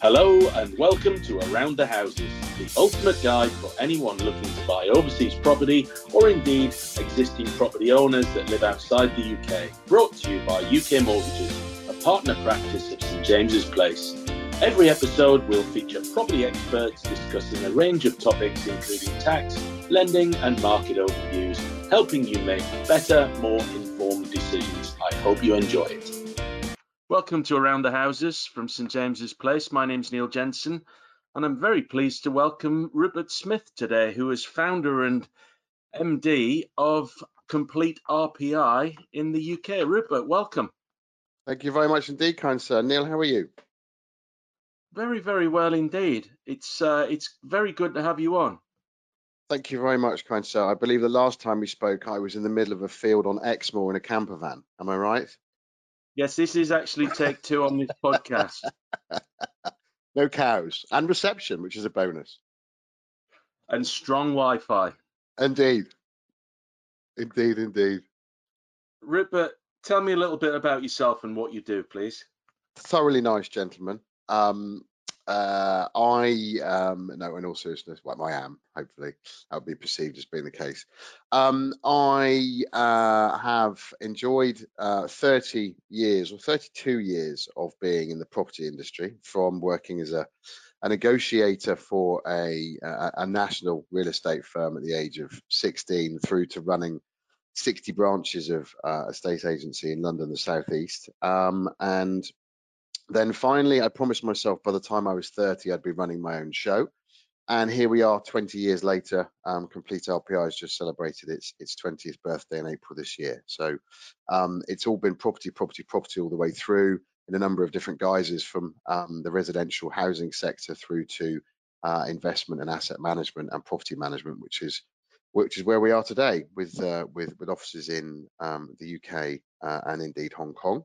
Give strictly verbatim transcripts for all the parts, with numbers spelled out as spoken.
Hello and welcome to Around the Houses, the ultimate guide for anyone looking to buy overseas property or indeed existing property owners that live outside the U K. Brought to you by U K Mortgages, a partner practice of St James's Place. Every episode will feature property experts discussing a range of topics including tax, lending and market overviews, helping you make better, more informed decisions. I hope you enjoy it. Welcome to Around the Houses from St James's Place. My name's Neil Jensen, and I'm very pleased to welcome Rupert Smith today, who is founder and M D of Complete R P I in the U K. Rupert, welcome. Thank you very much indeed, kind sir. Neil, how are you? Very, very well indeed. It's uh, it's very good to have you on. Thank you very much, kind sir. I believe the last time we spoke, I was in the middle of a field on Exmoor in a camper van. Am I right? Yes, this is actually take two on this podcast. No cows and reception, which is a bonus. And strong Wi-Fi. Indeed. Indeed, indeed. Rupert, tell me a little bit about yourself and what you do, please. Thoroughly nice gentleman. Um, uh, I, um, no, in all seriousness, well, I am, hopefully, that would be perceived as being the case. Um, I uh, have enjoyed uh, thirty years or thirty-two years of being in the property industry, from working as a, a negotiator for a, a, a national real estate firm at the age of sixteen through to running sixty branches of uh, estate agency in London, the southeast, um, and then finally, I promised myself by the time I was thirty, I'd be running my own show. And here we are twenty years later. Um, Complete R P I has just celebrated its its twentieth birthday in April this year. So um, it's all been property, property, property all the way through in a number of different guises, from um, the residential housing sector through to uh, investment and asset management and property management, which is which is where we are today, with uh, with with offices in um, the U K uh, and indeed Hong Kong.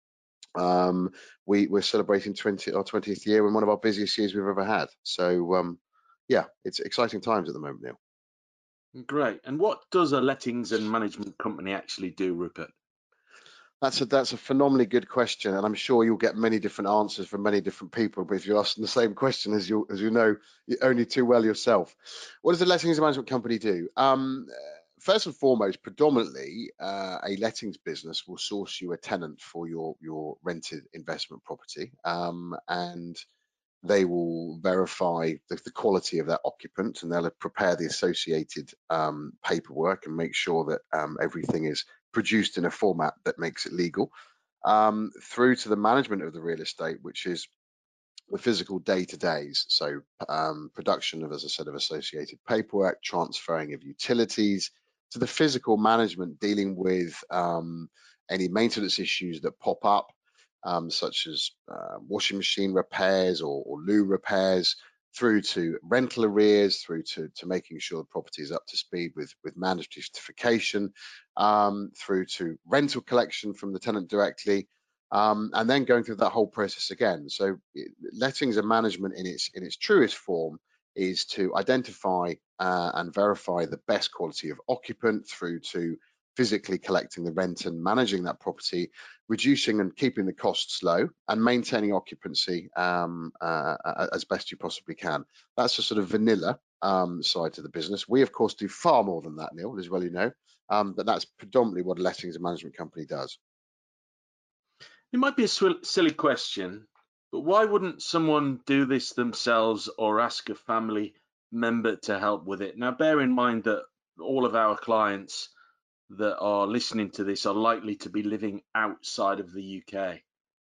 Um, we, we're celebrating twenty, our twentieth year and one of our busiest years we've ever had. So, um, yeah, it's exciting times at the moment, Neil. Great. And what does a lettings and management company actually do, Rupert? That's a that's a phenomenally good question, and I'm sure you'll get many different answers from many different people. But if you're asking the same question, as you as you know only too well yourself, what does a lettings and management company do? Um, First and foremost, predominantly, uh, a lettings business will source you a tenant for your your rented investment property, um, and they will verify the, the quality of that occupant, and they'll prepare the associated um, paperwork and make sure that um, everything is produced in a format that makes it legal, um, through to the management of the real estate, which is the physical day-to-days. So um, production of, as I said, of associated paperwork, transferring of utilities, to the physical management, dealing with um, any maintenance issues that pop up, um, such as uh, washing machine repairs or, or loo repairs, through to rental arrears, through to, to making sure the property is up to speed with, with mandatory certification, um, through to rental collection from the tenant directly, um, and then going through that whole process again. So lettings and management in its in its truest form is to identify uh, and verify the best quality of occupant, through to physically collecting the rent and managing that property, reducing and keeping the costs low, and maintaining occupancy um, uh, as best you possibly can. That's the sort of vanilla um, side to the business. We, of course, do far more than that, Neil, as well you know, um, but that's predominantly what a lettings and management company does. It might be a silly question, but why wouldn't someone do this themselves or ask a family member to help with it? Now, bear in mind that all of our clients that are listening to this are likely to be living outside of the U K.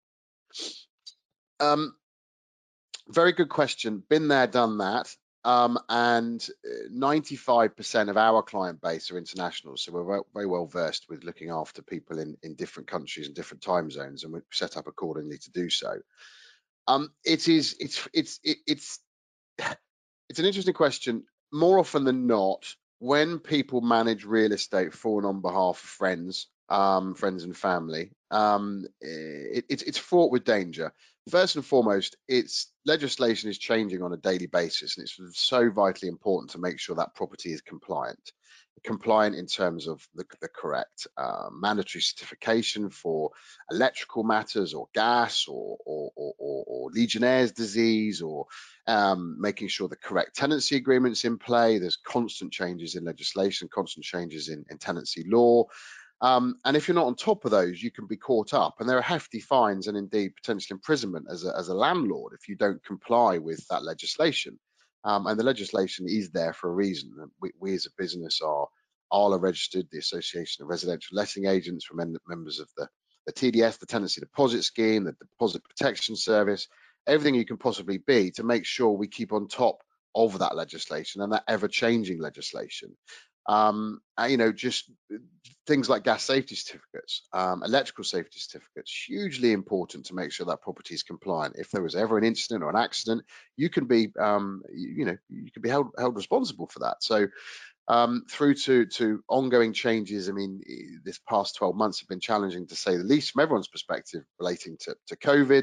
Um, very good question. Been there, done that. Um, and ninety-five percent of our client base are international, so we're very well versed with looking after people in, in different countries and different time zones, and we're set up accordingly to do so. Um, it is, it's, it's, it, it's, it's an interesting question. More often than not, when people manage real estate for and on behalf of friends um, friends and family, um, it, it's, it's fraught with danger. First and foremost, it's legislation is changing on a daily basis, and it's so vitally important to make sure that property is compliant. Compliant in terms of the, the correct uh, mandatory certification for electrical matters or gas or, or, or, or, or Legionnaire's disease, or um, making sure the correct tenancy agreements in play. There's constant changes in legislation, constant changes in, in tenancy law. Um, and if you're not on top of those, you can be caught up, and there are hefty fines and indeed potential imprisonment as a, as a landlord if you don't comply with that legislation. Um, and the legislation is there for a reason. We, we as a business are A R L A registered, the Association of Residential Letting Agents, we're members of the, the T D S, the Tenancy Deposit Scheme, the Deposit Protection Service, everything you can possibly be to make sure we keep on top of that legislation and that ever-changing legislation. Um, and, you know, just things like gas safety certificates, um, electrical safety certificates, hugely important to make sure that property is compliant. If there was ever an incident or an accident, you can be, um, you, you know, you can be held held responsible for that. So, um, through to to ongoing changes, I mean, this past twelve months have been challenging to say the least from everyone's perspective relating to to COVID.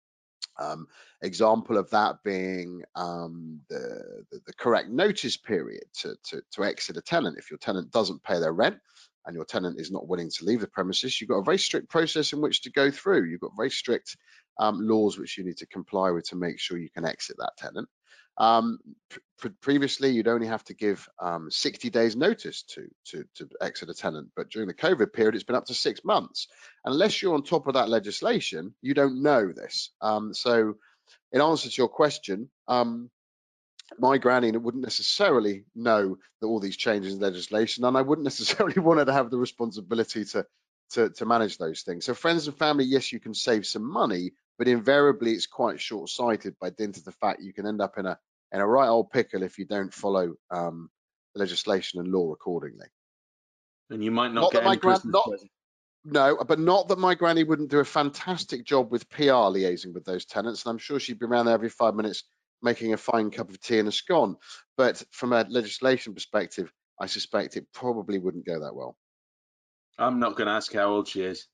Um, example of that being um, the, the, the correct notice period to, to, to exit a tenant. If your tenant doesn't pay their rent and your tenant is not willing to leave the premises, you've got a very strict process in which to go through. You've got very strict um, laws which you need to comply with to make sure you can exit that tenant. Um, pr previously, you'd only have to give um, sixty days notice to, to, to exit a tenant, but during the COVID period, it's been up to six months. Unless you're on top of that legislation, you don't know this. Um, so in answer to your question, um, my granny wouldn't necessarily know that all these changes in legislation, and I wouldn't necessarily want her to have the responsibility to, to, to manage those things. So friends and family, yes, you can save some money, but invariably it's quite short-sighted by dint of the fact you can end up in a in a right old pickle if you don't follow um, legislation and law accordingly. And you might not, not get that my any gran Christmas not present. No, but not that my granny wouldn't do a fantastic job with P R liaising with those tenants, and I'm sure she'd be around there every five minutes making a fine cup of tea and a scone. But from a legislation perspective, I suspect it probably wouldn't go that well. I'm not going to ask how old she is.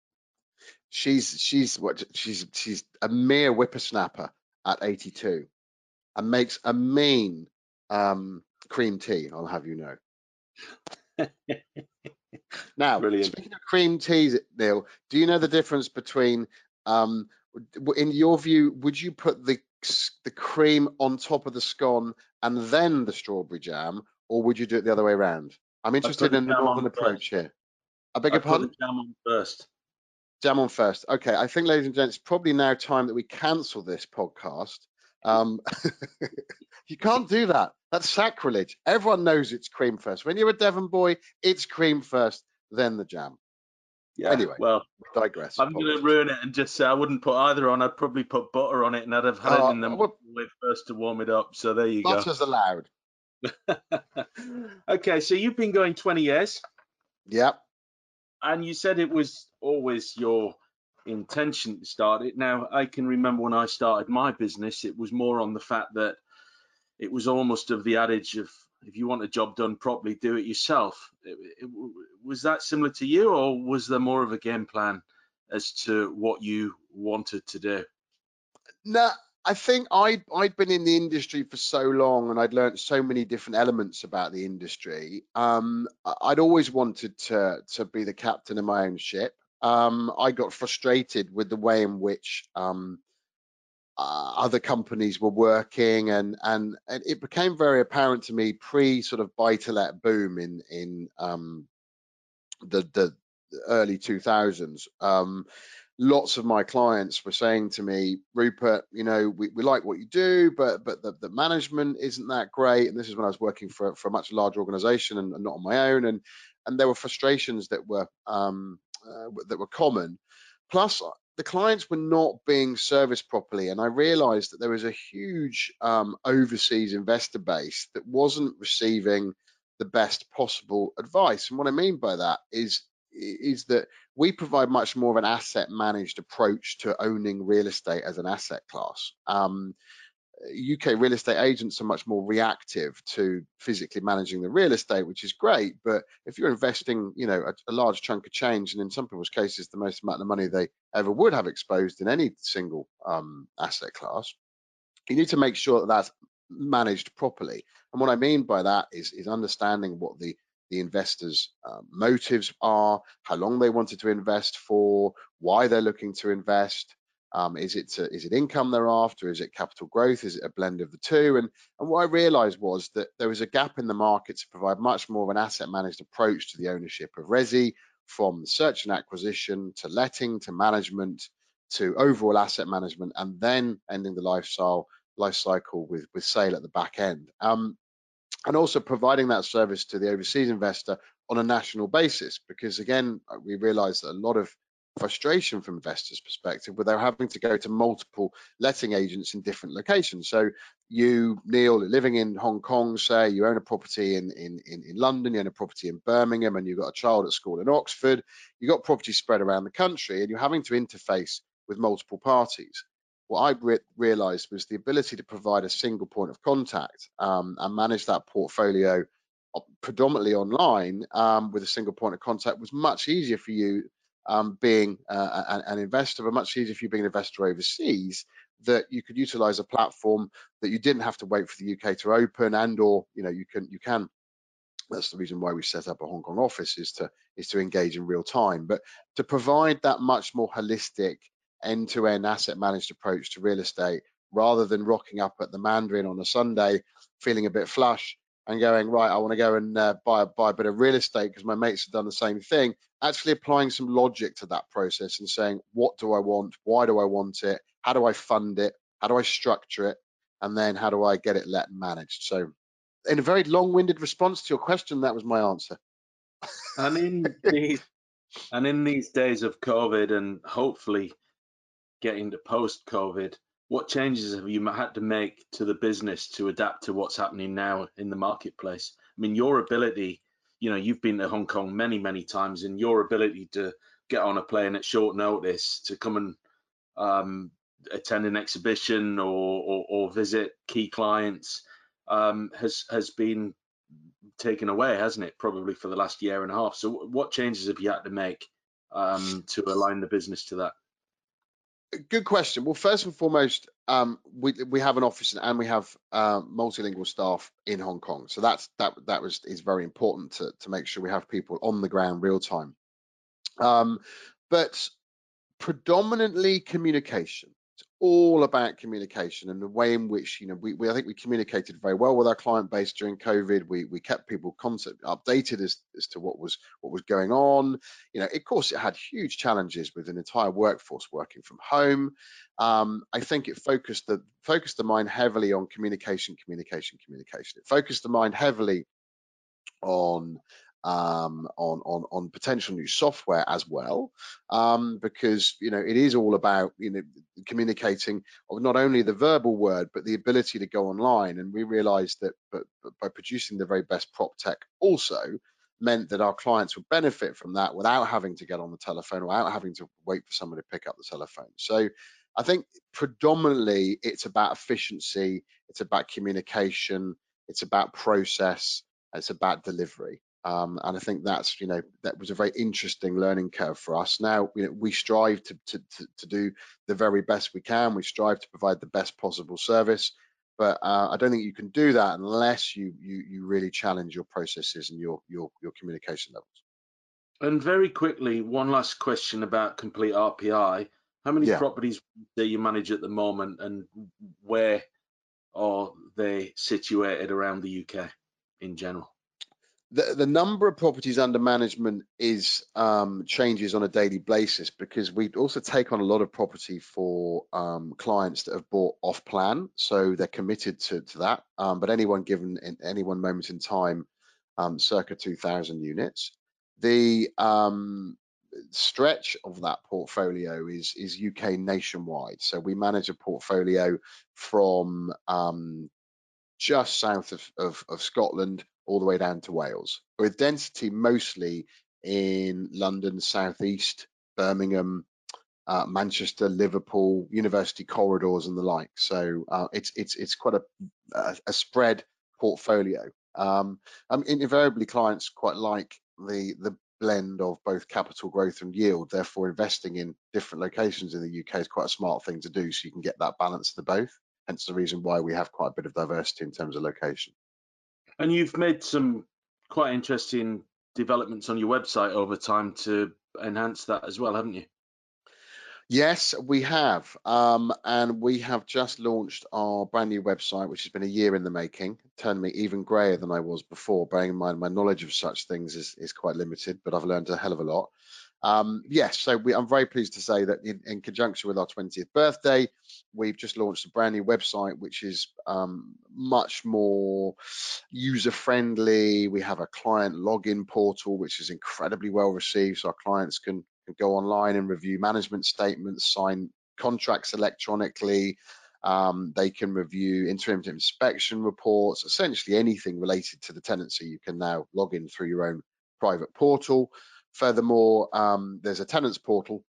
She's she's what she's she's a mere whippersnapper at eighty-two, and makes a mean um, cream tea, I'll have you know. Now, Brilliant. Speaking of cream teas, Neil, do you know the difference between, um, in your view, would you put the the cream on top of the scone and then the strawberry jam, or would you do it the other way around? I'm interested in the northern approach here. I beg your pardon? Put the jam on first. Jam on first. Okay, I think, ladies and gents, it's probably now time that we cancel this podcast. Um, you can't do that. That's sacrilege. Everyone knows it's cream first. When you're a Devon boy, it's cream first, then the jam. Yeah. Anyway, well, we digress. I'm going to ruin it and just say I wouldn't put either on. I'd probably put butter on it, and I'd have had uh, it in the well, microwave first to warm it up. So there you butter's go. allowed. Okay, so you've been going twenty years. Yep. And you said it was always your intention to start it. Now, I can remember when I started my business, it was more on the fact that it was almost of the adage of, if you want a job done properly, do it yourself. It, it, was that similar to you, or was there more of a game plan as to what you wanted to do? No, I think I'd, I'd been in the industry for so long, and I'd learned so many different elements about the industry. Um, I'd always wanted to, to be the captain of my own ship. Um, I got frustrated with the way in which um, uh, other companies were working, and, and and it became very apparent to me pre sort of buy-to-let boom in in um, the the early two thousands. Um, lots of my clients were saying to me, Rupert, you know, we, we like what you do, but but the, the management isn't that great. And this is when I was working for, for a much larger organization and, and not on my own. And and there were frustrations that were um, uh, that were common. Plus, the clients were not being serviced properly. And I realized that there was a huge um, overseas investor base that wasn't receiving the best possible advice. And what I mean by that is is that we provide much more of an asset managed approach to owning real estate as an asset class. Um, U K real estate agents are much more reactive to physically managing the real estate, which is great. But if you're investing, you know, a, a large chunk of change, and in some people's cases, the most amount of money they ever would have exposed in any single um, asset class, you need to make sure that that's managed properly. And what I mean by that is, is understanding what the the investors' uh, motives are, how long they wanted to invest for, why they're looking to invest. Um, is it to, is it income they're after? Is it capital growth? Is it a blend of the two? And and what I realised was that there was a gap in the market to provide much more of an asset managed approach to the ownership of resi, from search and acquisition to letting to management to overall asset management, and then ending the lifestyle life cycle with with sale at the back end. Um, and also providing that service to the overseas investor on a national basis, because again, we realized that a lot of frustration from investors' perspective where they're having to go to multiple letting agents in different locations. So you, Neil, living in Hong Kong, say you own a property in, in, in, in London, you own a property in Birmingham, and you've got a child at school in Oxford, you've got properties spread around the country, and you're having to interface with multiple parties. What I re realized was the ability to provide a single point of contact um, and manage that portfolio predominantly online um, with a single point of contact was much easier for you um, being uh, an, an investor, but much easier for you being an investor overseas, that you could utilize a platform that you didn't have to wait for the U K to open, and or you know you can you can that's the reason why we set up a Hong Kong office, is to is to engage in real time, but to provide that much more holistic end-to-end asset managed approach to real estate, rather than rocking up at the Mandarin on a Sunday feeling a bit flush and going, right, I want to go and uh, buy, buy a bit of real estate because my mates have done the same thing. Actually applying some logic to that process and saying, what do I want? Why do I want it? How do I fund it? How do I structure it? And then how do I get it let and managed? So in a very long-winded response to your question, that was my answer. And in these and in these days of COVID, and hopefully getting to post-COVID, what changes have you had to make to the business to adapt to what's happening now in the marketplace? I mean, your ability, you know, you've been to Hong Kong many, many times, and your ability to get on a plane at short notice to come and um, attend an exhibition or, or, or visit key clients um, has has been taken away, hasn't it? Probably for the last year and a half. So, what changes have you had to make um, to align the business to that? Good question. Well, first and foremost, um, we we have an office and we have uh, multilingual staff in Hong Kong. So that's that that was is very important to to make sure we have people on the ground real time. Um, but predominantly communication. It's all about communication and the way in which, you know, we, we I think we communicated very well with our client base during COVID. We we kept people concept updated as, as to what was what was going on. You know, of course, it had huge challenges with an entire workforce working from home. Um, I think it focused the focused the mind heavily on communication, communication, communication. It focused the mind heavily on um, on on on potential new software as well, um, because you know it is all about you know communicating of not only the verbal word but the ability to go online. And we realised that, but, but by producing the very best prop tech also meant that our clients would benefit from that without having to get on the telephone, without having to wait for somebody to pick up the telephone. So I think predominantly it's about efficiency, it's about communication, it's about process, it's about delivery. Um, and I think that's, you know, that was a very interesting learning curve for us. Now, you know, we strive to, to, to, to do the very best we can. We strive to provide the best possible service. But uh, I don't think you can do that unless you, you you really challenge your processes and your your your communication levels. And very quickly, one last question about Complete R P I. How many Yeah. properties do you manage at the moment, and where are they situated around the U K in general? The, the number of properties under management is um, changes on a daily basis, because we also take on a lot of property for um, clients that have bought off plan, so they're committed to, to that. Um, but anyone given in any one moment in time, um, circa two thousand units. The um, stretch of that portfolio is is U K nationwide. So we manage a portfolio from um, just south of, of, of Scotland all the way down to Wales, with density mostly in London, southeast, Birmingham, uh, Manchester, Liverpool, university corridors, and the like. So uh, it's it's it's quite a a, a spread portfolio. Um, I mean, invariably, clients quite like the the blend of both capital growth and yield. Therefore, investing in different locations in the U K is quite a smart thing to do, so you can get that balance of the both. Hence the reason why we have quite a bit of diversity in terms of location. And you've made some quite interesting developments on your website over time to enhance that as well, haven't you? Yes, we have. Um, and we have just launched our brand new website, which has been a year in the making, turned me even grayer than I was before. Bearing in mind my knowledge of such things is, is quite limited, but I've learned a hell of a lot. Um, yes, so we, I'm very pleased to say that in, in conjunction with our twentieth birthday, we've just launched a brand new website, which is um, much more user-friendly. We have a client login portal, which is incredibly well received, so our clients can, can go online and review management statements, sign contracts electronically. Um, they can review interim inspection reports, essentially anything related to the tenancy. You can now log in through your own private portal. Furthermore, um, there's a tenants portal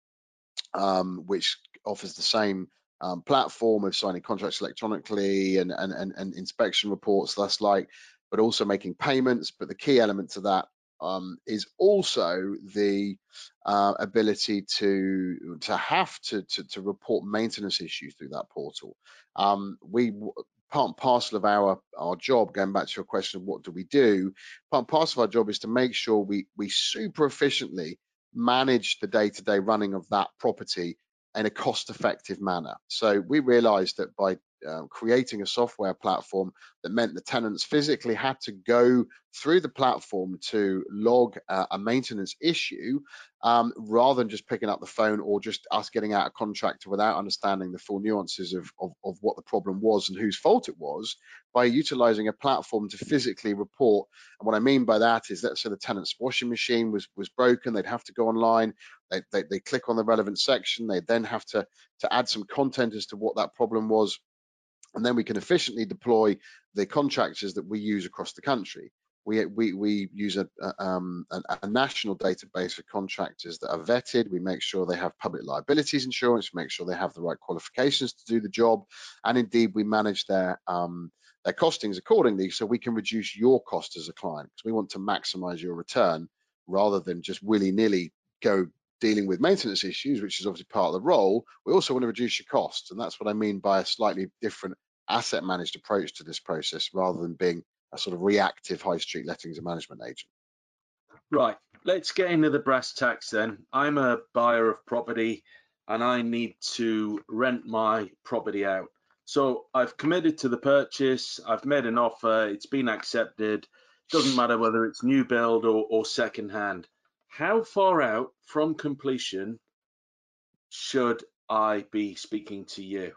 um, which offers the same um, platform of signing contracts electronically and, and, and, and inspection reports, thus like, but also making payments. But the key element to that um, is also the uh, ability to to have to, to to report maintenance issues through that portal. Um, we part and parcel of our our job, going back to your question of what do we do, part and parcel of our job is to make sure we we super efficiently manage the day-to-day running of that property in a cost-effective manner. So we realized that by uh, creating a software platform that meant the tenants physically had to go through the platform to log uh, a maintenance issue, um, rather than just picking up the phone or just us getting out a contractor without understanding the full nuances of, of, of what the problem was and whose fault it was, by utilizing a platform to physically report. And what I mean by that is, let's say the tenant's washing machine was was broken, they'd have to go online, they, they, they click on the relevant section, they then have to, to add some content as to what that problem was, and then we can efficiently deploy the contractors that we use across the country. We, we, we use a, um, a, a national database of contractors that are vetted. We make sure they have public liabilities insurance, we make sure they have the right qualifications to do the job, and indeed we manage their um, their costings accordingly, so we can reduce your cost as a client, because we want to maximize your return rather than just willy-nilly go dealing with maintenance issues, which is obviously part of the role. We also want to reduce your costs, and that's what I mean by a slightly different asset managed approach to this process, rather than being a sort of reactive high street lettings and management agent. Right, let's get into the brass tacks then. I'm a buyer of property and I need to rent my property out. So I've committed to the purchase, I've made an offer, it's been accepted. Doesn't matter whether it's new build or, or second hand. How far out from completion should I be speaking to you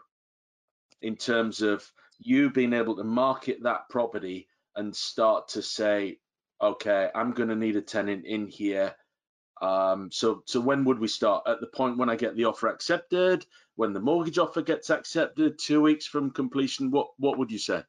in terms of you being able to market that property and start to say, okay, I'm going to need a tenant in here. Um, so, so when would we start? At the point when I get the offer accepted, when the mortgage offer gets accepted, two weeks from completion? What what would you say?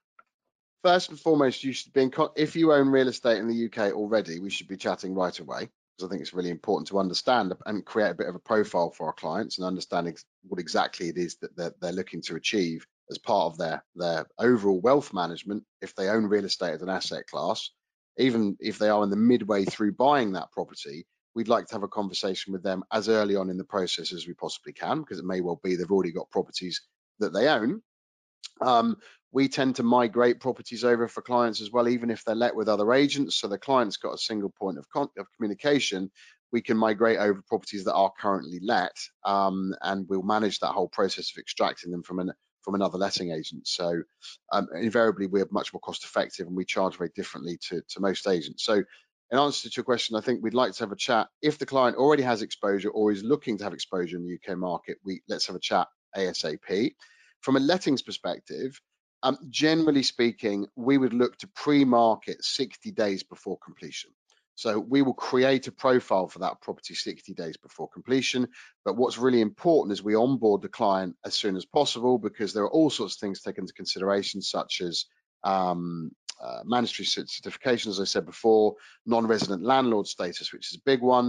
First and foremost, you should be in if you own real estate in the U K already, we should be chatting right away, because I think it's really important to understand and create a bit of a profile for our clients and understand ex what exactly it is that they're, they're looking to achieve as part of their their overall wealth management. If they own real estate as an asset class, even if they are in the midway through buying that property, we'd like to have a conversation with them as early on in the process as we possibly can, because it may well be they've already got properties that they own. Um, we tend to migrate properties over for clients as well, even if they're let with other agents. So the client's got a single point of, of communication. We can migrate over properties that are currently let, um, and we'll manage that whole process of extracting them from an from another letting agent. So um, invariably, we're much more cost effective, and we charge very differently to, to most agents. So in answer to your question, I think we'd like to have a chat. If the client already has exposure or is looking to have exposure in the U K market, we let's have a chat ASAP. From a lettings perspective, um, generally speaking, we would look to pre-market sixty days before completion. So we will create a profile for that property sixty days before completion. But what's really important is we onboard the client as soon as possible, because there are all sorts of things taken into consideration, such as um, uh, mandatory certification, as I said before, non-resident landlord status, which is a big one.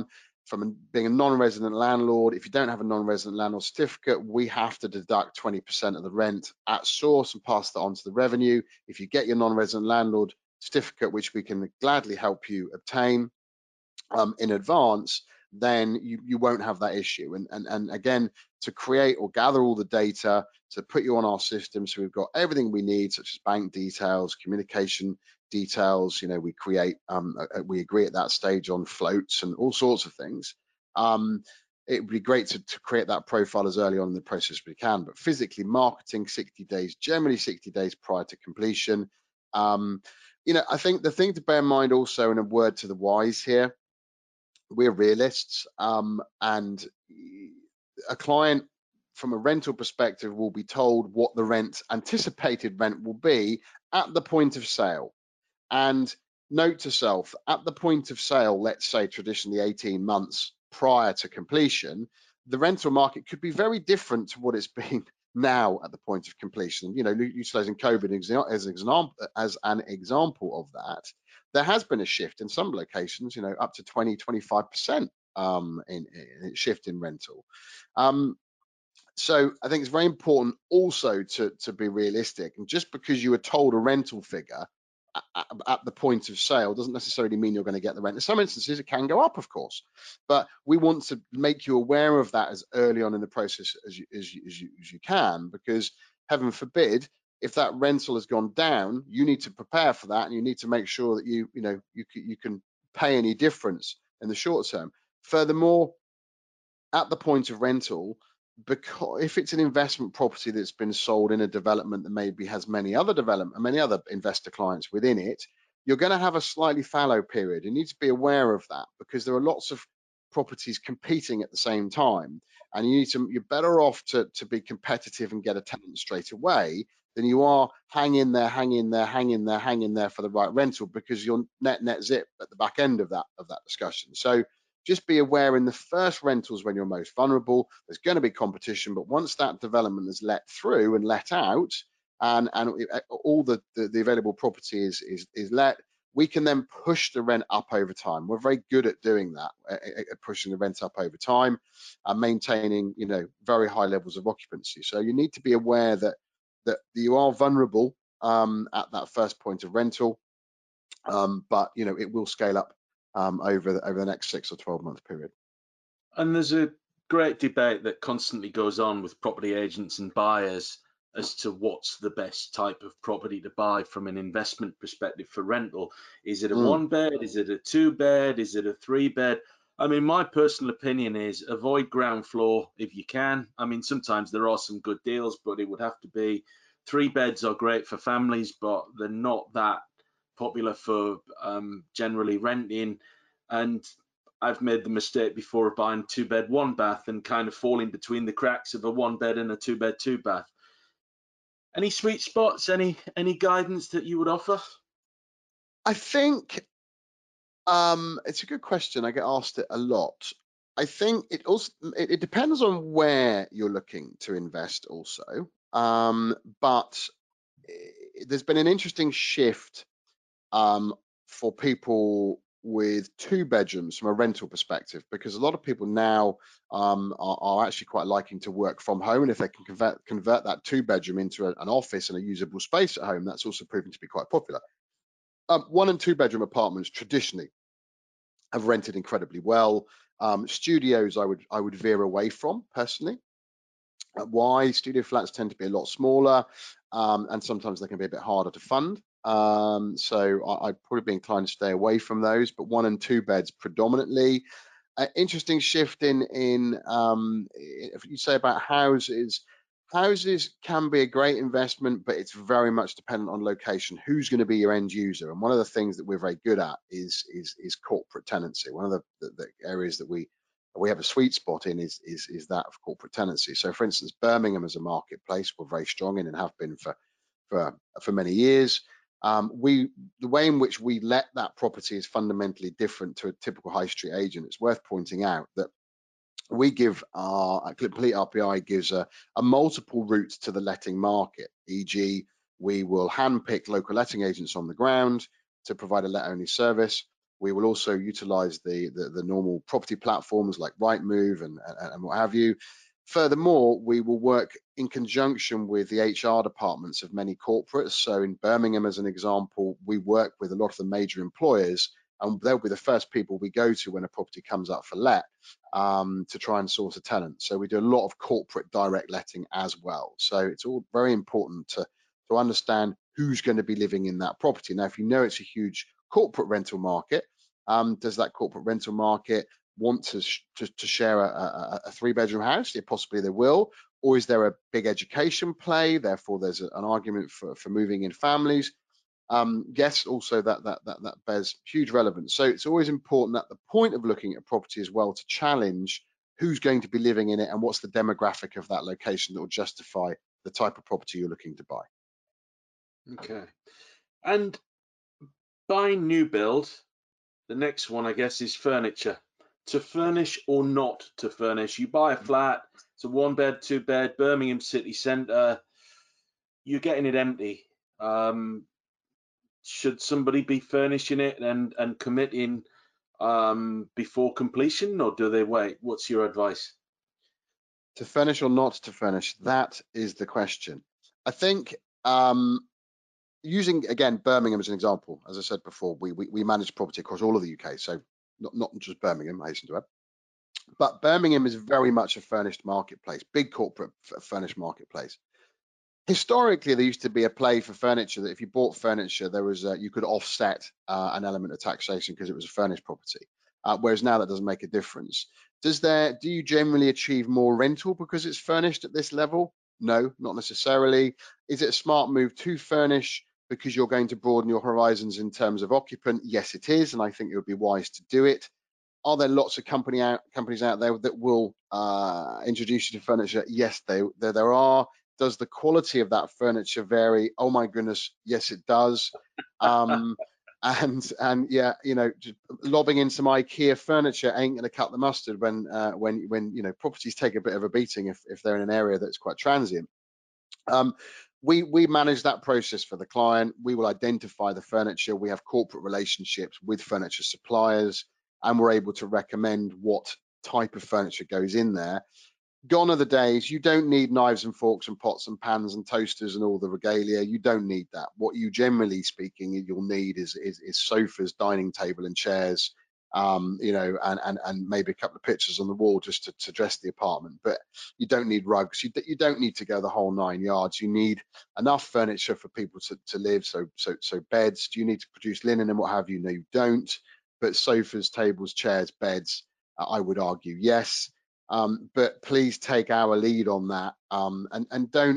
from being a non-resident landlord, if you don't have a non-resident landlord certificate, we have to deduct twenty percent of the rent at source and pass that on to the revenue. If you get your non-resident landlord certificate, which we can gladly help you obtain um, in advance, then you, you won't have that issue. And, and, and again, to create or gather all the data, to put you on our system, so we've got everything we need, such as bank details, communication details, you know, we create, um, we agree at that stage on floats and all sorts of things. Um, it would be great to, to create that profile as early on in the process as we can, but physically marketing sixty days, generally sixty days prior to completion. Um, you know, I think the thing to bear in mind also, and a word to the wise here, we're realists, um, and a client from a rental perspective will be told what the rent, anticipated rent, will be at the point of sale. And note to self, at the point of sale, let's say traditionally eighteen months prior to completion, the rental market could be very different to what it's been now at the point of completion. You know, utilizing COVID as an example, as an example of that, there has been a shift in some locations, you know, up to twenty, twenty-five percent um, in, in shift in rental. Um, so I think it's very important also to, to be realistic. And just because you were told a rental figure at, at the point of sale doesn't necessarily mean you're going to get the rent. In some instances, it can go up, of course, but we want to make you aware of that as early on in the process as you, as you, as you, as you can, because heaven forbid, if that rental has gone down, you need to prepare for that, and you need to make sure that you, you know, you, you can pay any difference in the short term. Furthermore, at the point of rental, because if it's an investment property that's been sold in a development that maybe has many other development, many other investor clients within it, you're going to have a slightly fallow period. You need to be aware of that, because there are lots of properties competing at the same time, and you need to, you're better off to, to be competitive and get a tenant straight away than you are hang in there, hang in there, hang in there, hang in there for the right rental, because you're net net zip at the back end of that of that discussion. So just be aware, in the first rentals when you're most vulnerable, there's going to be competition, but once that development is let through and let out, and, and all the, the, the available property is, is, is let, we can then push the rent up over time. We're very good at doing that, at pushing the rent up over time and maintaining, you know, very high levels of occupancy. So you need to be aware that, that you are vulnerable um, at that first point of rental, um, but, you know, it will scale up Um, over the, over the next six or twelve month period. And there's a great debate that constantly goes on with property agents and buyers as to what's the best type of property to buy from an investment perspective for rental. Is it a Mm. one bed? Is it a two bed? Is it a three bed? I mean, my personal opinion is avoid ground floor if you can. I mean, sometimes there are some good deals, but it would have to be, three beds are great for families, but they're not that popular for um, generally renting. And I've made the mistake before of buying two bed, one bath, and kind of falling between the cracks of a one bed and a two bed, two bath. Any sweet spots, any any guidance that you would offer? I think um, it's a good question. I get asked it a lot. I think it also it, it depends on where you're looking to invest also. Um, but there's been an interesting shift um, for people with two bedrooms from a rental perspective, because a lot of people now um, are, are actually quite liking to work from home, and if they can convert convert that two bedroom into a, an office and a usable space at home, that's also proven to be quite popular. Um, one and two bedroom apartments traditionally have rented incredibly well. Um, studios I would I would veer away from personally. Uh, why? Studio flats tend to be a lot smaller, um, and sometimes they can be a bit harder to fund. Um, so I, I'd probably be inclined to stay away from those, but one and two beds predominantly. Uh, interesting shift in, in um, if you say about houses, houses can be a great investment, but it's very much dependent on location. Who's going to be your end user? And one of the things that we're very good at is, is, is corporate tenancy. One of the, the, the areas that we we have a sweet spot in is, is, is that of corporate tenancy. So for instance, Birmingham as a marketplace, we're very strong in and have been for, for, for many years. Um, we, the way in which we let that property is fundamentally different to a typical high street agent. It's worth pointing out that we give our Complete R P I gives a, a multiple routes to the letting market. for example, we will handpick local letting agents on the ground to provide a let only service. We will also utilize the, the, the normal property platforms like Rightmove and, and, and what have you. Furthermore, we will work in conjunction with the H R departments of many corporates. So in Birmingham, as an example, we work with a lot of the major employers, and they'll be the first people we go to when a property comes up for let, um, to try and source a tenant. So we do a lot of corporate direct letting as well. So it's all very important to, to understand who's going to be living in that property. Now, if you know it's a huge corporate rental market, um, does that corporate rental market want to, sh to, to share a, a, a three bedroom house? Yeah, possibly they will. Or is there a big education play? Therefore, there's a, an argument for, for moving in families. Um, yes, also that, that that that bears huge relevance. So it's always important at the point of looking at a property as well to challenge who's going to be living in it and what's the demographic of that location that will justify the type of property you're looking to buy. Okay. And buying new build, the next one, I guess, is furniture. To furnish or not to furnish. You buy a flat, it's a one bed, two bed, Birmingham city centre, you're getting it empty. Um, should somebody be furnishing it and, and committing um, before completion, or do they wait? What's your advice? To furnish or not to furnish, that is the question. I think um, using, again, Birmingham as an example, as I said before, we, we, we manage property across all of the U K, so not, not just Birmingham, I hasten to add. But Birmingham is very much a furnished marketplace, big corporate furnished marketplace. Historically, there used to be a play for furniture that if you bought furniture, there was a, you could offset uh, an element of taxation because it was a furnished property. Uh, whereas now that doesn't make a difference. Does there? Do you generally achieve more rental because it's furnished at this level? No, not necessarily. Is it a smart move to furnish because you're going to broaden your horizons in terms of occupant? Yes, it is, and I think it would be wise to do it. Are there lots of company out, companies out there that will uh, introduce you to furniture? Yes, they, there, there are. Does the quality of that furniture vary? Oh my goodness, yes, it does. Um, and and yeah, you know, just lobbing in some IKEA furniture ain't going to cut the mustard when uh, when when you know properties take a bit of a beating if if they're in an area that's quite transient. Um, we we manage that process for the client. We will identify the furniture. We have corporate relationships with furniture suppliers, and we're able to recommend what type of furniture goes in there. Gone are the days you don't need knives and forks and pots and pans and toasters and all the regalia. You don't need that. What you generally speaking you'll need is is, is sofas, dining table and chairs, um, you know, and, and and maybe a couple of pictures on the wall just to, to dress the apartment. But you don't need rugs. You, you don't need to go the whole nine yards. You need enough furniture for people to, to live. So so so beds. Do you need to produce linen and what have you? No, you don't. But sofas, tables, chairs, beds, uh, I would argue yes. Um, but please take our lead on that, um, and and don't.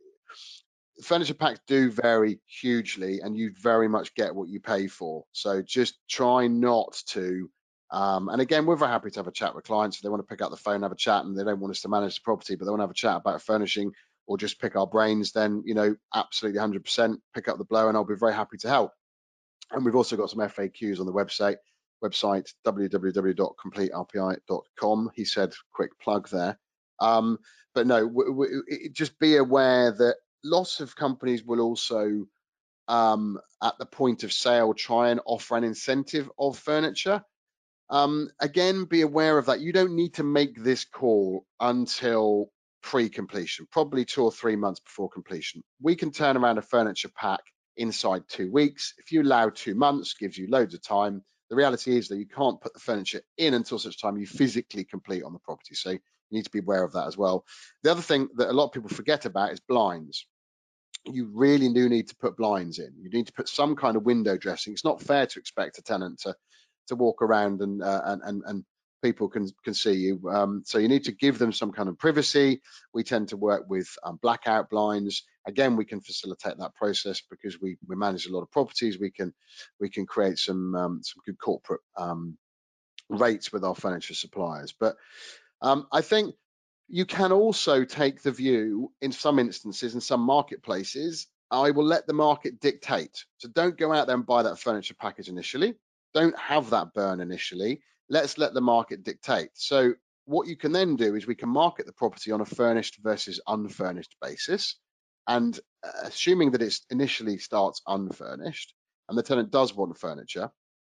Furniture packs do vary hugely, and you very much get what you pay for. So just try not to. Um, and again, we're very happy to have a chat with clients if they want to pick up the phone, have a chat, and they don't want us to manage the property, but they want to have a chat about furnishing or just pick our brains. Then you know, absolutely one hundred percent pick up the blow, and I'll be very happy to help. And we've also got some F A Qs on the website. Website w w w dot complete r p i dot com. He said, quick plug there. Um, but no, w w it, just be aware that lots of companies will also, um, at the point of sale, try and offer an incentive of furniture. Um, again, be aware of that. You don't need to make this call until pre-completion, probably two or three months before completion. We can turn around a furniture pack inside two weeks. If you allow two months, gives you loads of time. The reality is that you can't put the furniture in until such time you physically complete on the property. So you need to be aware of that as well. The other thing that a lot of people forget about is blinds. You really do need to put blinds in. You need to put some kind of window dressing. It's not fair to expect a tenant to to walk around and uh, and, and and people can can see you. Um, so you need to give them some kind of privacy. We tend to work with um, blackout blinds. Again, we can facilitate that process because we we manage a lot of properties. We can we can create some um, some good corporate um, rates with our furniture suppliers. But um, I think you can also take the view in some instances, in some marketplaces, I will let the market dictate. So don't go out there and buy that furniture package initially. Don't have that burn initially. Let's let the market dictate. So what you can then do is we can market the property on a furnished versus unfurnished basis. And uh, assuming that it initially starts unfurnished and the tenant does want furniture,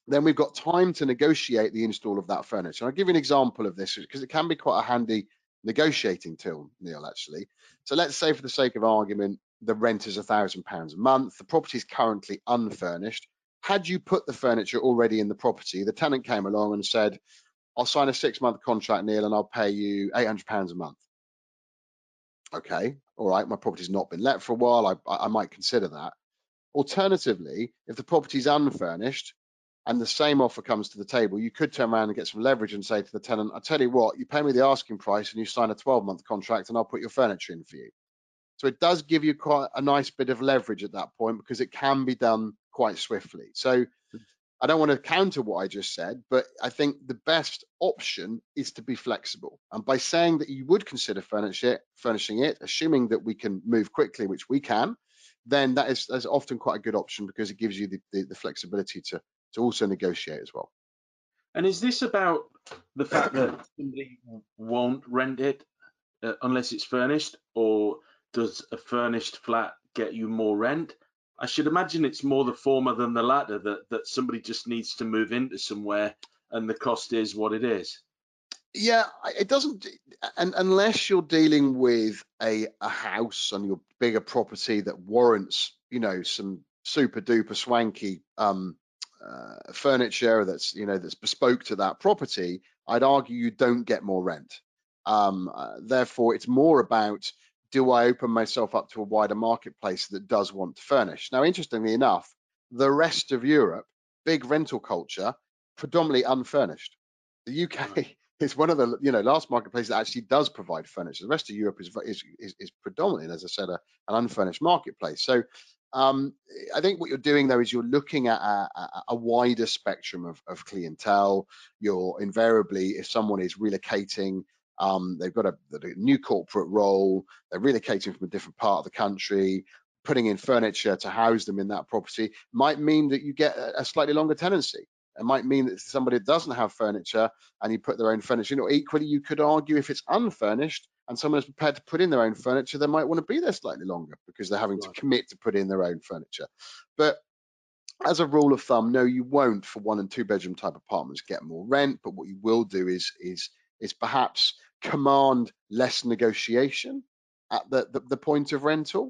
then we've got time to negotiate the install of that furniture. I'll give you an example of this because it can be quite a handy negotiating tool, Neil, actually. So let's say, for the sake of argument, the rent is a thousand pounds a month. The property is currently unfurnished. Had you put the furniture already in the property, the tenant came along and said, I'll sign a six month contract, Neil, and I'll pay you eight hundred pounds a month. Okay, all right, my property's not been let for a while. I, I might consider that. Alternatively, if the property's unfurnished and the same offer comes to the table, you could turn around and get some leverage and say to the tenant, I tell you what, you pay me the asking price and you sign a twelve month contract and I'll put your furniture in for you. So it does give you quite a nice bit of leverage at that point because it can be done quite swiftly. So I don't want to counter what I just said, but I think the best option is to be flexible. And by saying that you would consider furniture, furnishing it, assuming that we can move quickly, which we can, then that is, that is often quite a good option because it gives you the, the, the flexibility to, to also negotiate as well. And is this about the fact that somebody won't rent it uh, unless it's furnished, or does a furnished flat get you more rent? I should imagine it's more the former than the latter, that, that somebody just needs to move into somewhere and the cost is what it is. Yeah, it doesn't, and unless you're dealing with a, a house on your bigger property that warrants, you know, some super duper swanky um, uh, furniture that's, you know, that's bespoke to that property, I'd argue you don't get more rent. Um, uh, therefore, it's more about, do I open myself up to a wider marketplace that does want to furnish? Now, interestingly enough, the rest of Europe, big rental culture, predominantly unfurnished. The U K right. is one of the, you know, last marketplace that actually does provide furniture. The rest of Europe is is is, is predominantly, as I said, a, an unfurnished marketplace. So um, I think what you're doing though is you're looking at a, a, a wider spectrum of, of clientele. You're invariably, if someone is relocating, um, they've got a, a new corporate role, they're relocating from a different part of the country, putting in furniture to house them in that property might mean that you get a, a slightly longer tenancy. It might mean that somebody that doesn't have furniture and you put their own furniture in, or equally, you could argue if it's unfurnished and someone is prepared to put in their own furniture, they might want to be there slightly longer because they're having right. to commit to put in their own furniture. But as a rule of thumb, no, you won't for one and two bedroom type apartments get more rent. But what you will do is is is perhaps command less negotiation at the the, the point of rental.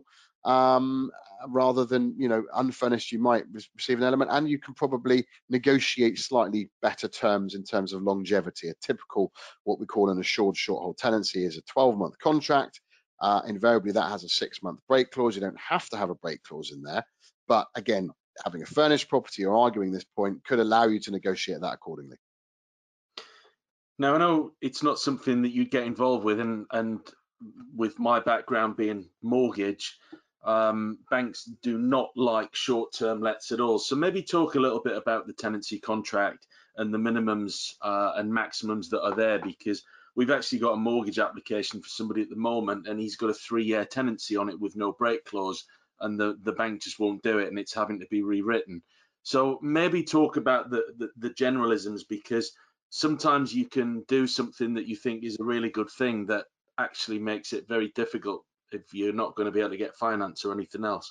Um, rather than, you know, unfurnished, you might receive an element, and you can probably negotiate slightly better terms in terms of longevity. A typical, what we call an assured short hold tenancy, is a twelve month contract. Uh, invariably, that has a six month break clause. You don't have to have a break clause in there, but again, having a furnished property or arguing this point could allow you to negotiate that accordingly. Now, I know it's not something that you get involved with, and and with my background being mortgage, um, banks do not like short-term lets at all. So maybe talk a little bit about the tenancy contract and the minimums uh, and maximums that are there, because we've actually got a mortgage application for somebody at the moment, and he's got a three-year tenancy on it with no break clause, and the, the bank just won't do it, and it's having to be rewritten. So maybe talk about the, the, the generalisms, because sometimes you can do something that you think is a really good thing that actually makes it very difficult if you're not going to be able to get finance or anything else.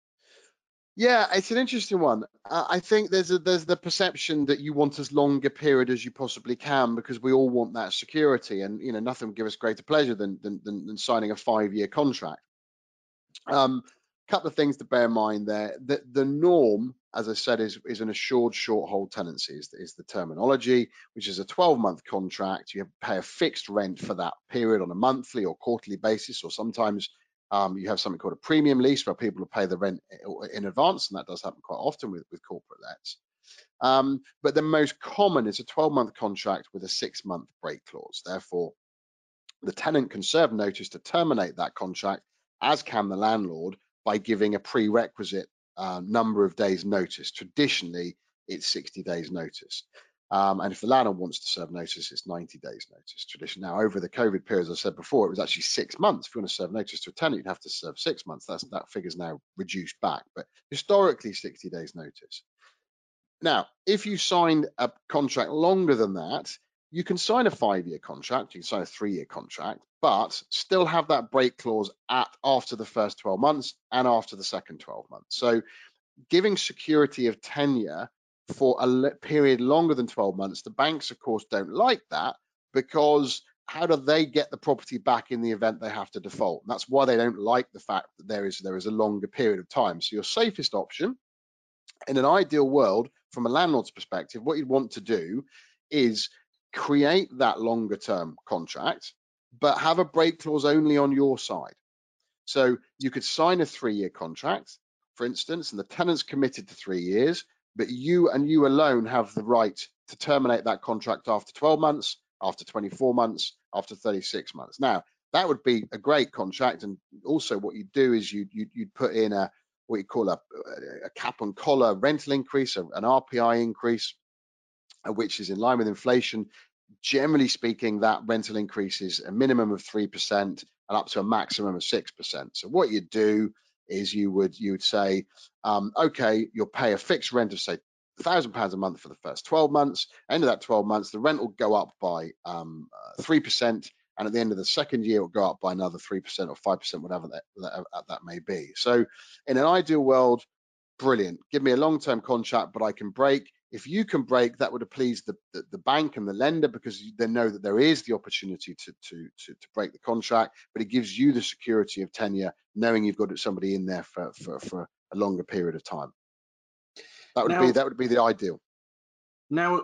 Yeah, it's an interesting one. Uh, I think there's a, there's the perception that you want as long a period as you possibly can, because we all want that security, and you know, nothing would give us greater pleasure than than, than, than signing a five-year contract. Um, couple of things to bear in mind there. The, the norm, as I said, is, is an assured short hold tenancy is, is the terminology, which is a twelve month contract. You pay a fixed rent for that period on a monthly or quarterly basis, or sometimes um, you have something called a premium lease where people will pay the rent in advance, and that does happen quite often with, with corporate lets. Um, but the most common is a twelve month contract with a six month break clause. Therefore, the tenant can serve notice to terminate that contract, as can the landlord, by giving a prerequisite uh, number of days notice. Traditionally, it's sixty days notice. Um, and if the landlord wants to serve notice, it's ninety days notice. Tradition. Now, over the COVID period, as I said before, it was actually six months. If you want to serve notice to a tenant, you'd have to serve six months. That's, that figure's now reduced back, but historically, sixty days notice. Now, if you signed a contract longer than that, you can sign a five-year contract, you can sign a three-year contract, but still have that break clause at after the first twelve months and after the second twelve months. So giving security of tenure for a period longer than twelve months. The banks, of course, don't like that, because how do they get the property back in the event they have to default? And that's why they don't like the fact that there is there is a longer period of time. So your safest option, in an ideal world, from a landlord's perspective, what you'd want to do is create that longer term contract, but have a break clause only on your side. So you could sign a three-year contract, for instance, and the tenant's committed to three years, but you and you alone have the right to terminate that contract after twelve months, after twenty-four months, after thirty-six months. Now, that would be a great contract. And also what you'd do is you'd, you'd, you'd put in a, what you call a, a cap and collar rental increase, an R P I increase, which is in line with inflation. Generally speaking, that rental increase is a minimum of three percent and up to a maximum of six percent. So what you do is you would you would say, um, okay, you'll pay a fixed rent of, say, one thousand pounds a month for the first twelve months. End of that twelve months, the rent will go up by um, uh, three percent. And at the end of the second year, it will go up by another three percent or five percent, whatever that, that, that may be. So in an ideal world, brilliant. Give me a long-term contract, but I can break. If you can break, that would please the, the, the bank and the lender, because they know that there is the opportunity to, to, to, to break the contract, but it gives you the security of tenure, knowing you've got somebody in there for, for, for a longer period of time. That would Now, be that would be the ideal. Now,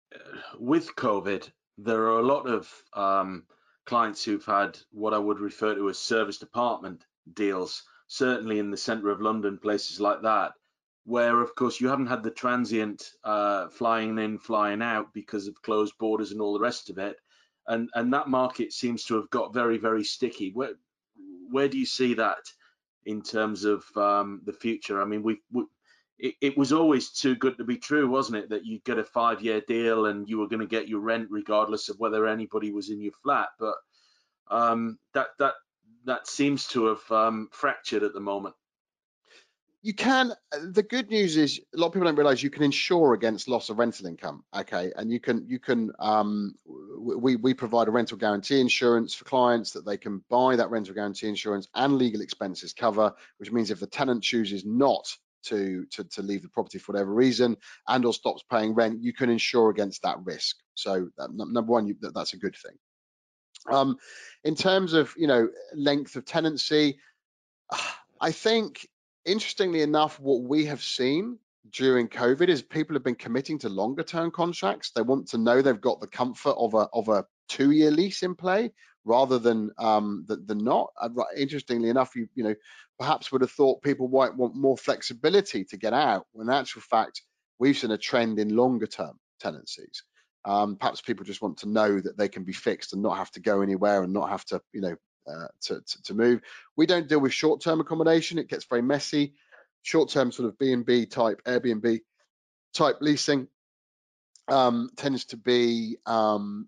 with COVID, there are a lot of um, clients who've had what I would refer to as service department deals, certainly in the centre of London, places like that, where, of course, you haven't had the transient uh, flying in, flying out because of closed borders and all the rest of it. And, and that market seems to have got very, very sticky. Where, where do you see that in terms of um, the future? I mean, we, we it, it was always too good to be true, wasn't it? That you get a five-year deal and you were going to get your rent regardless of whether anybody was in your flat. But um, that that that seems to have um, fractured at the moment. You can. The good news is a lot of people don't realize you can insure against loss of rental income. Okay, and you can you can um, we we provide a rental guarantee insurance for clients that they can buy that rental guarantee insurance and legal expenses cover, which means if the tenant chooses not to to to leave the property for whatever reason and or stops paying rent, you can insure against that risk. So that, number one, you, that, that's a good thing. Um, in terms of you know length of tenancy, I think, interestingly enough, what we have seen during COVID is people have been committing to longer term contracts. They want to know they've got the comfort of a of a two year lease in play rather than um, than, than not. Uh, interestingly enough, you you know perhaps would have thought people might want more flexibility to get out. When in actual fact, we've seen a trend in longer term tenancies. Um, perhaps people just want to know that they can be fixed and not have to go anywhere and not have to you know uh, to, to to move. We don't deal with short-term accommodation. It gets very messy. Short-term sort of B and B type, Airbnb type leasing um, tends to be um,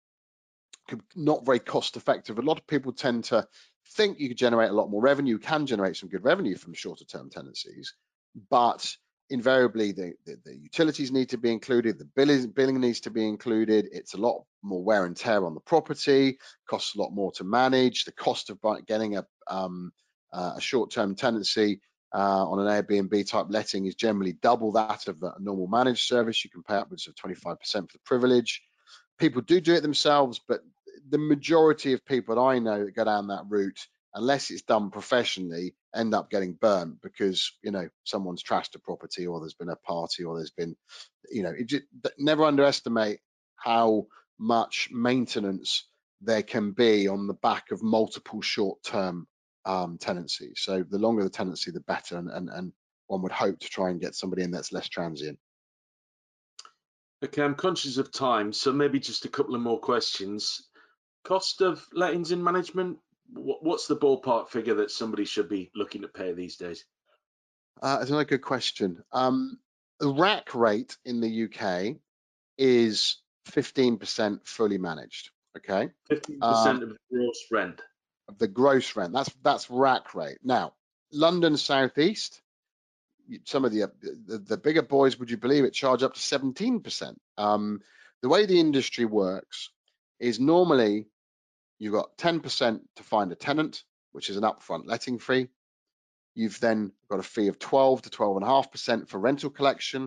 not very cost effective. A lot of people tend to think you could generate a lot more revenue. You can generate some good revenue from shorter term tenancies, but invariably the, the, the utilities need to be included, the billing, billing needs to be included. It's a lot more wear and tear on the property, costs a lot more to manage. The cost of getting a, um, uh, a short-term tenancy uh, on an Airbnb type letting is generally double that of a normal managed service. You can pay upwards of twenty-five percent for the privilege. People do do it themselves, but the majority of people I know that go down that route, unless it's done professionally, end up getting burnt because you know someone's trashed a property, or there's been a party, or there's been, you know, it just, never underestimate how much maintenance there can be on the back of multiple short-term um, tenancies. So the longer the tenancy, the better, and, and and one would hope to try and get somebody in that's less transient. Okay, I'm conscious of time, so maybe just a couple of more questions. Cost of lettings in management, what's the ballpark figure that somebody should be looking to pay these days? Uh, that's another good question. Um, the rack rate in the U K is fifteen percent fully managed. Okay, fifteen percent um, of gross rent. Of the gross rent. That's that's rack rate. Now, London Southeast, some of the, the the bigger boys, would you believe it, charge up to seventeen percent. Um, the way the industry works is normally you've got ten percent to find a tenant, which is an upfront letting fee. You've then got a fee of twelve to twelve and a half percent for rental collection,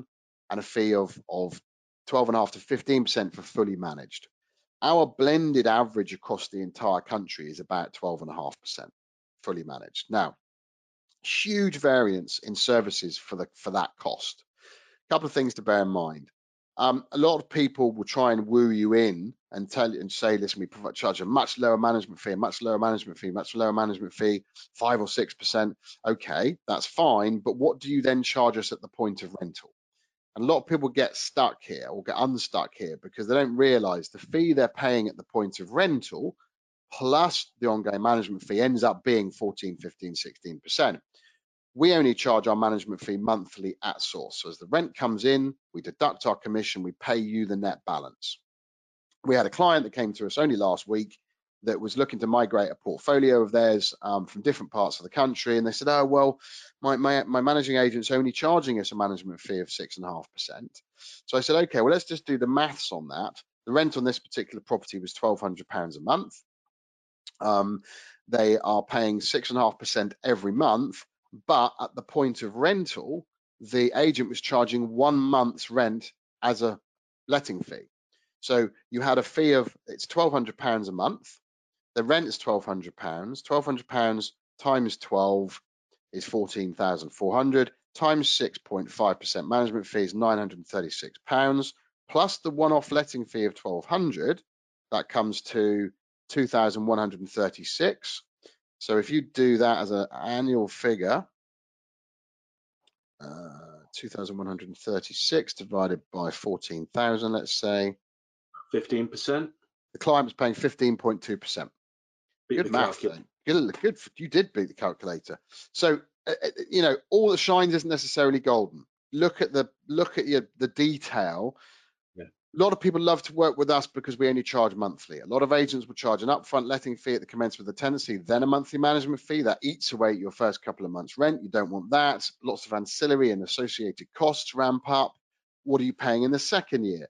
and a fee of, of twelve and a half to fifteen percent for fully managed. Our blended average across the entire country is about twelve and a half percent fully managed. Now, huge variance in services for the for that cost. A couple of things to bear in mind. Um, a lot of people will try and woo you in and tell you and say, listen, we provide, charge a much lower management fee, a much lower management fee, much lower management fee, five or six percent. Okay, that's fine, but what do you then charge us at the point of rental? And a lot of people get stuck here or get unstuck here because they don't realize the fee they're paying at the point of rental plus the ongoing management fee ends up being fourteen, fifteen, sixteen percent. We only charge our management fee monthly at source. So as the rent comes in, we deduct our commission, we pay you the net balance. We had a client that came to us only last week that was looking to migrate a portfolio of theirs um, from different parts of the country. And they said, oh, well, my, my, my managing agent's only charging us a management fee of six and a half percent. So I said, okay, well, let's just do the maths on that. The rent on this particular property was twelve hundred pounds a month. Um, they are paying six and a half percent every month, but at the point of rental, the agent was charging one month's rent as a letting fee. So you had a fee of, it's twelve hundred pounds a month. The rent is twelve hundred pounds. twelve hundred pounds times twelve is fourteen thousand four hundred, times six point five percent management fee is nine hundred thirty-six pounds, plus the one-off letting fee of twelve hundred, that comes to two thousand one hundred thirty-six. So if you do that as an annual figure, uh, two thousand one hundred thirty-six divided by fourteen thousand, let's say. fifteen percent. The client was paying fifteen point two percent. Good math then. Good, good. You did beat the calculator. So, uh, you know, all that shines isn't necessarily golden. Look at the look at your the detail. Yeah. A lot of people love to work with us because we only charge monthly. A lot of agents will charge an upfront letting fee at the commencement of the tenancy, then a monthly management fee that eats away at your first couple of months' rent. You don't want that. Lots of ancillary and associated costs ramp up. What are you paying in the second year?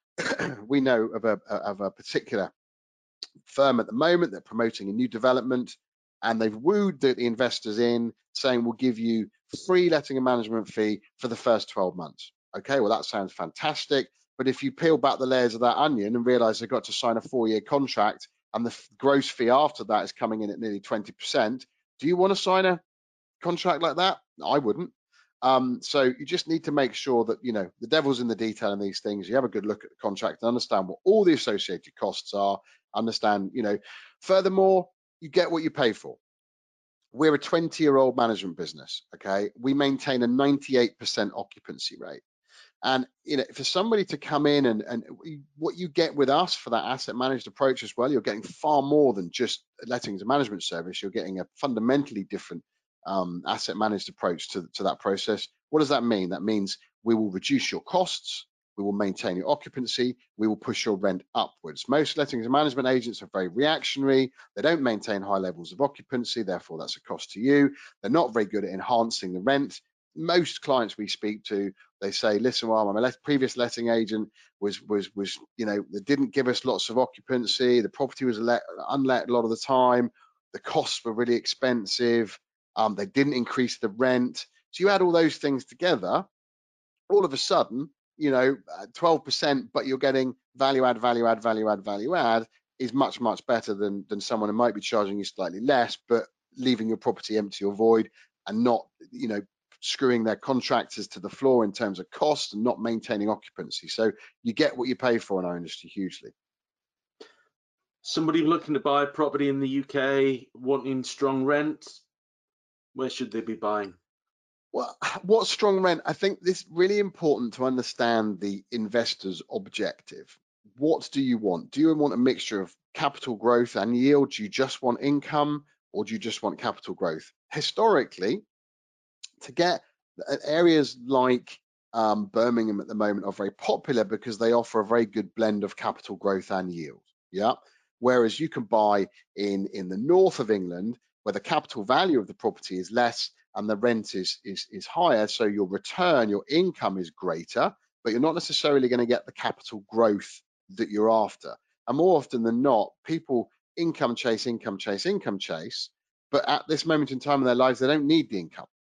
We know of a of a particular firm at the moment. They're promoting a new development, and they've wooed the, the investors in, saying we'll give you free letting and management fee for the first twelve months. Okay, well, that sounds fantastic. But if you peel back the layers of that onion and realize they've got to sign a four-year contract and the gross fee after that is coming in at nearly twenty percent, do you want to sign a contract like that? I wouldn't. Um, so you just need to make sure that, you know, the devil's in the detail in these things. You have a good look at the contract and understand what all the associated costs are. Understand, you know, furthermore, you get what you pay for. We're a twenty year old management business. Okay. We maintain a ninety-eight percent occupancy rate. And, you know, for somebody to come in and, and what you get with us for that asset managed approach as well, you're getting far more than just lettings and management service. You're getting a fundamentally different um, asset managed approach to, to that process. What does that mean? That means we will reduce your costs. We will maintain your occupancy. We will push your rent upwards. Most lettings and management agents are very reactionary. They don't maintain high levels of occupancy. Therefore, that's a cost to you. They're not very good at enhancing the rent. Most clients we speak to, they say, listen, well, my previous letting agent was, was, was, you know, they didn't give us lots of occupancy. The property was let, unlet a lot of the time. The costs were really expensive. Um, they didn't increase the rent. So you add all those things together, all of a sudden, you know, twelve percent, but you're getting value add, value add, value add, value add is much, much better than, than someone who might be charging you slightly less, but leaving your property empty or void and not, you know, screwing their contractors to the floor in terms of cost and not maintaining occupancy. So you get what you pay for in our industry hugely. Somebody looking to buy a property in the U K, wanting strong rent, where should they be buying? Well, what's strong rent? I think it's really important to understand the investor's objective. What do you want? Do you want a mixture of capital growth and yield? Do you just want income, or do you just want capital growth? Historically, to get areas like um, Birmingham at the moment are very popular because they offer a very good blend of capital growth and yield. Yeah. Whereas you can buy in in the north of England, where the capital value of the property is less and the rent is is is higher, so your return, your income is greater, but you're not necessarily going to get the capital growth that you're after. And more often than not, people income chase, income chase, income chase, but at this moment in time in their lives, they don't need the income.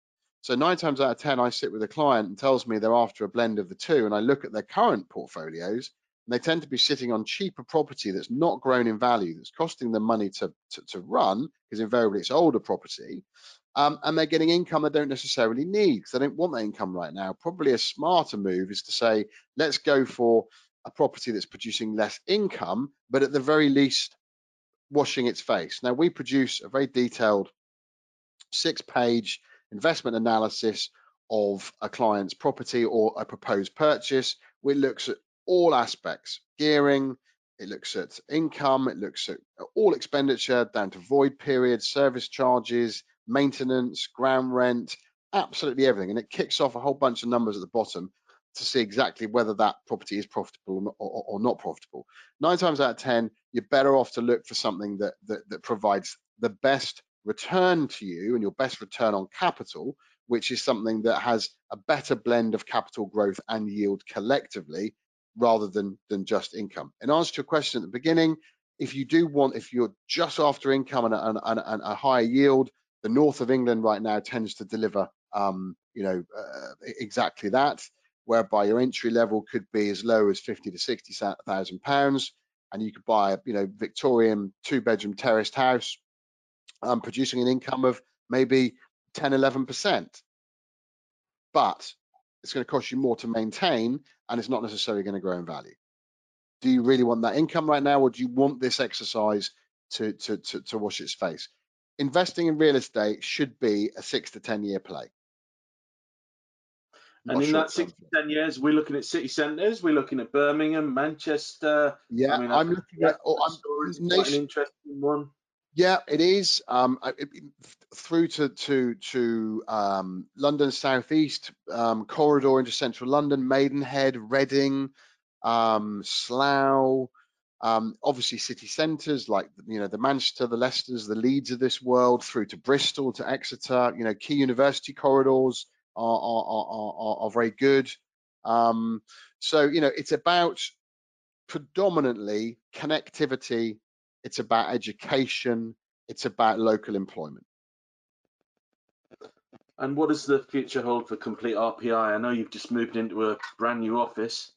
So nine times out of ten, I sit with a client and tells me they're after a blend of the two, and I look at their current portfolios, and they tend to be sitting on cheaper property that's not grown in value, that's costing them money to, to, to run, because invariably it's older property, um, and they're getting income they don't necessarily need because they don't want that income right now. Probably a smarter move is to say, let's go for a property that's producing less income, but at the very least, washing its face. Now, we produce a very detailed six-page investment analysis of a client's property or a proposed purchase, which looks at all aspects: gearing, it looks at income, it looks at all expenditure down to void periods, service charges, maintenance, ground rent, absolutely everything. And it kicks off a whole bunch of numbers at the bottom to see exactly whether that property is profitable or, or, or not profitable. Nine times out of ten, you're better off to look for something that, that, that provides the best return to you and your best return on capital, which is something that has a better blend of capital growth and yield collectively, rather than than just income. In answer to your question at the beginning, if you do want, if you're just after income and a, and, and, and a higher yield, the north of England right now tends to deliver, um, you know, uh, exactly that, whereby your entry level could be as low as fifty to sixty thousand pounds, and you could buy a, you know, Victorian two-bedroom terraced house, um, producing an income of maybe ten, eleven percent. But it's going to cost you more to maintain, and it's not necessarily going to grow in value. Do you really want that income right now, or do you want this exercise to, to, to, to wash its face? Investing in real estate should be a six to ten year play. And in that six to ten years, we're looking at city centres, we're looking at Birmingham, Manchester. Yeah, I mean, I'm looking at, oh, I'm story's nation, quite an interesting one. Yeah, it is. Um, it, through to to to um, London Southeast um, corridor into central London, Maidenhead, Reading, um, Slough. Um, obviously, city centres like, you know, the Manchester, the Leicesters, the Leeds of this world, through to Bristol, to Exeter. You know, key university corridors are are are, are, are very good. Um, so you know, it's about predominantly connectivity. It's about education. It's about local employment. And what does the future hold for Complete R P I? I know you've just moved into a brand new office.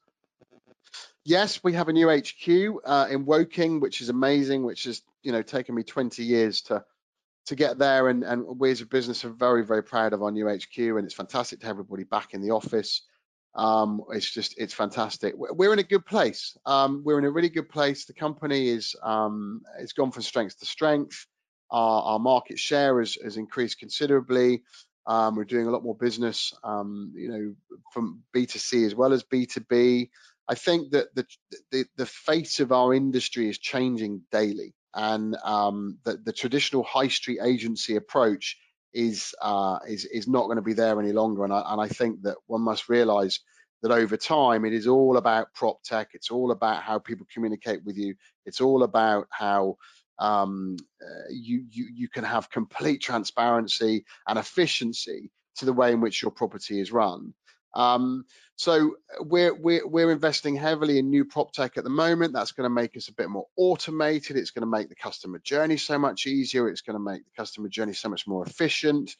Yes, we have a new H Q uh, in Woking, which is amazing, which has, you know, taken me twenty years to to get there. And, and we as a business are very, very proud of our new H Q, and it's fantastic to have everybody back in the office. Um, it's just, it's fantastic. We're in a good place. Um, we're in a really good place. The company is, um, it's gone from strength to strength. Our, our market share has, has increased considerably. Um, we're doing a lot more business, um, you know, from B two C as well as B two B. I think that the, the, the face of our industry is changing daily, and um, the, the traditional high street agency approach is uh, is is not going to be there any longer. And I, and I think that one must realise that over time, it is all about prop tech. It's all about how people communicate with you. It's all about how um, uh, you, you you can have complete transparency and efficiency to the way in which your property is run. Um, so we're, we're we're investing heavily in new prop tech at the moment. That's going to make us a bit more automated. It's going to make the customer journey so much easier. It's going to make the customer journey so much more efficient.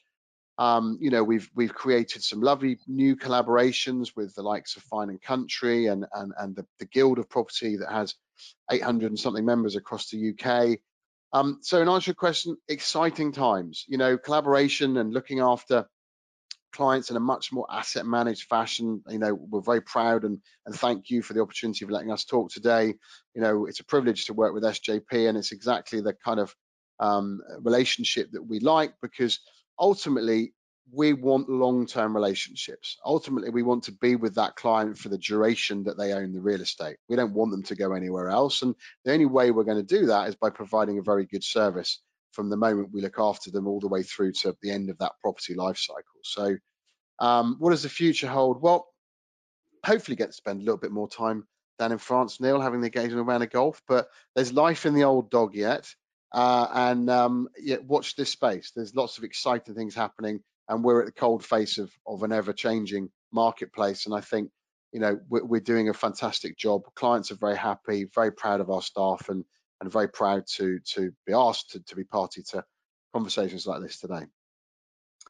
Um, you know, we've we've created some lovely new collaborations with the likes of Fine and Country and and and the, the Guild of Property that has eight hundred and something members across the U K. Um, so in answer to your question, exciting times. You know, collaboration and looking after clients in a much more asset managed fashion. You know, we're very proud and and thank you for the opportunity of letting us talk today. You know, it's a privilege to work with S J P, and it's exactly the kind of um, relationship that we like, because ultimately we want long-term relationships. Ultimately, we want to be with that client for the duration that they own the real estate. We don't want them to go anywhere else, and the only way we're going to do that is by providing a very good service from the moment we look after them all the way through to the end of that property life cycle. So um, what does the future hold? Well, hopefully get to spend a little bit more time down in France, Neil, having the occasional round of golf, but there's life in the old dog yet. Uh, and um, yeah, watch this space. There's lots of exciting things happening, and we're at the cold face of, of an ever-changing marketplace. And I think, you know, we're, we're doing a fantastic job. Clients are very happy, very proud of our staff, and and very proud to to be asked to, to be party to conversations like this today.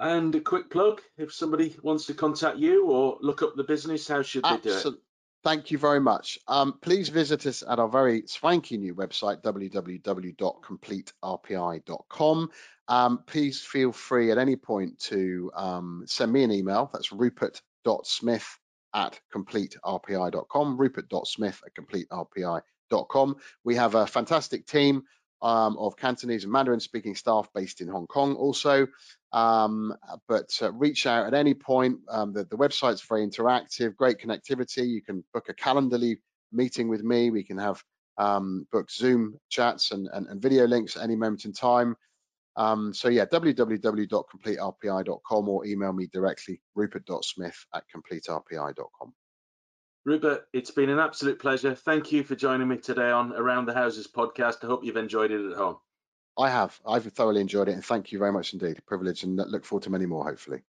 And a quick plug, if somebody wants to contact you or look up the business, how should they do it? Thank you very much. Um, please visit us at our very swanky new website, w w w dot complete r p i dot com. Um, please feel free at any point to um, send me an email. That's rupert dot smith at complete r p i dot com, rupert dot smith at complete r p i dot com. We have a fantastic team um, of Cantonese and Mandarin speaking staff based in Hong Kong also. Um, but uh, reach out at any point. Um, the, the website's very interactive, great connectivity. You can book a Calendarly meeting with me. We can have um, book Zoom chats and, and, and video links at any moment in time. Um, so yeah, w w w dot complete r p i dot com or email me directly, rupert dot smith at complete r p i dot com. Rupert, it's been an absolute pleasure. Thank you for joining me today on Around the Houses podcast. I hope you've enjoyed it at home. I have. I've thoroughly enjoyed it, and thank you very much indeed. A privilege, and look forward to many more, hopefully.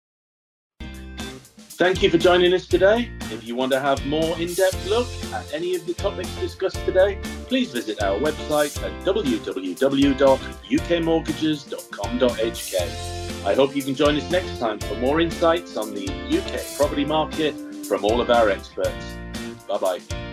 Thank you for joining us today. If you want to have more in-depth look at any of the topics discussed today, please visit our website at w w w dot u k mortgages dot com dot h k. I hope you can join us next time for more insights on the U K property market from all of our experts. Bye-bye.